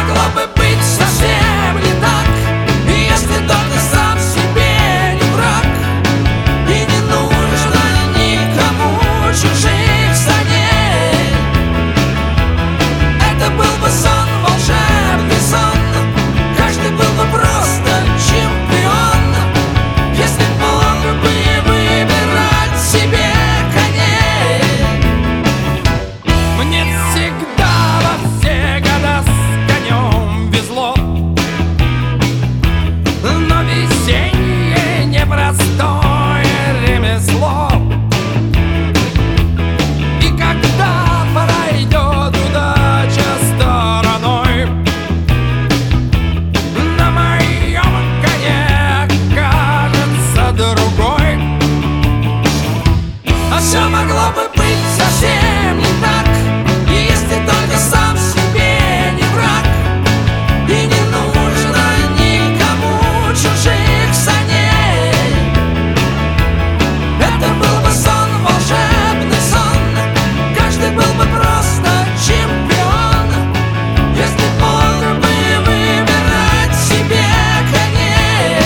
могло бы быть совсем не так, если только сам себе не враг, и не нужно никому чужих саней. Это был бы сон, волшебный сон, каждый был бы просто чемпион, если мог бы выбирать себе коней. Мне всегда во все года с конем везло, но весеннее непростое ремесло. И когда пройдет удача стороной, на моем коне окажется другой. А все могло бы быть совсем не так, если только сам себе не враг, и не нужно никому чужих саней. Это был бы сон, волшебный сон, каждый был бы просто чемпион, если мог бы выбирать себе коней.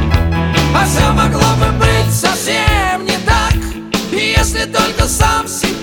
А все могло бы быть совсем не так, если только сам себе